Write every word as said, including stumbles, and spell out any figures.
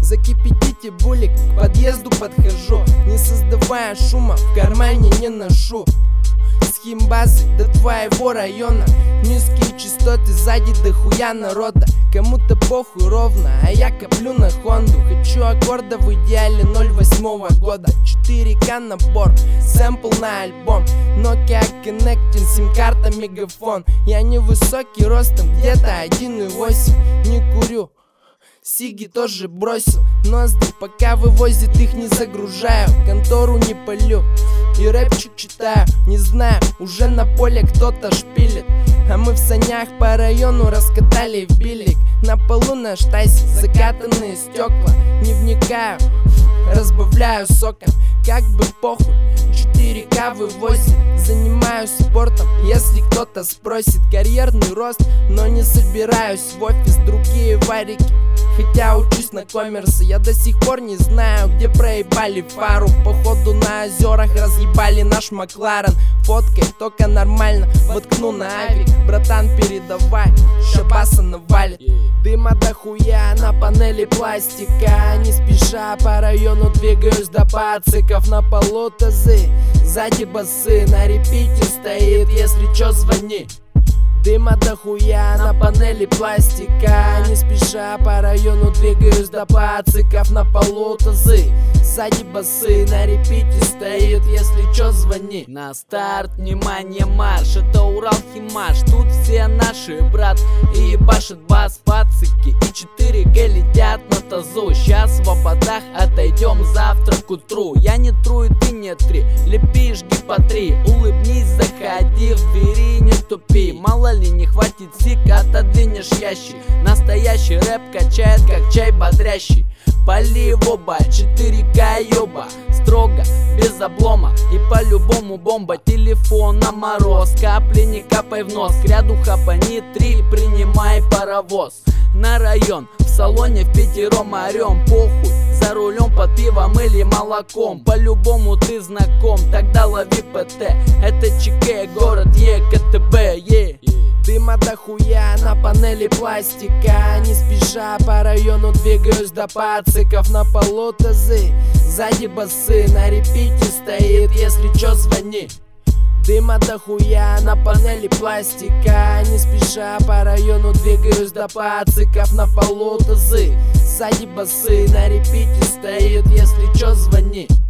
Закипятите булик, к подъезду подхожу, не создавая шума, в кармане не ношу. С химбазы до твоего района низкие частоты, сзади дохуя народа. Кому-то похуй ровно, а я коплю на Хонду. Хочу аккорда в идеале ноль восьмого года. четыре ка набор, сэмпл на альбом, Nokia Connecting, сим-карта, мегафон. Я невысокий ростом, где-то один и восемь. Не курю, сиги тоже бросил, ноздри пока вывозит, их не загружаю. Контору не палю и рэпчик читаю. Не знаю, уже на поле кто-то шпилит, а мы в санях по району раскатали в билик. На полу на штайсе закатанные стекла. Не вникаю, разбавляю соком, как бы похуй. четыре ка вывозит, занимаюсь спортом, если кто-то спросит. Карьерный рост, но не собираюсь в офис, другие варики. Хотя учусь на коммерсе, я до сих пор не знаю, где проебали фару. Походу на озерах разъебали наш Макларен. Фоткой только нормально, воткну на авик. Братан, передавай, ща баса навалит. Дыма дохуя на панели пластика. Не спеша по району двигаюсь до пациков. На полу тазы, сзади басы, на репите стоит, если чё звони. Дыма дохуя на панели пластика. Не спеша по району двигаюсь до пациков. На полу тазы, сзади басы, на репите стоит, если чё звони. На старт, внимание, марш, это Урал Химаш. Тут все наши, брат, и ебашит бас пацики. И четыре ка летят на тазу. Сейчас в ободах отойдем завтра к утру. Я не тру и ты не три, лепи, жги по три. Улыбнись, заходи, в двери не тупи. Мало ли не хватит сик, отодвинешь ящик. Настоящий рэп качает, как чай бодрящий. Пали в оба, четыре ка ёба, строго, без облома. И по-любому бомба, телефон на мороз. Капли не капай в нос, к ряду хапани три, принимай паровоз. На район, в салоне в пятером орем, похуй. За рулем под пивом или молоком. По-любому ты знаком, тогда лови ПТ. Это ЧК, город ЕКТБ, е. Дыма дохуя на панели пластика. Не спеша по району двигаюсь до пациков. На полу тазы, сзади басы, на репите стоит, если чё звони. Дыма дохуя на панели пластика. Не спеша по району двигаюсь до пациков. На полу тазы, сзади басы, на репите стоит, если чё звони.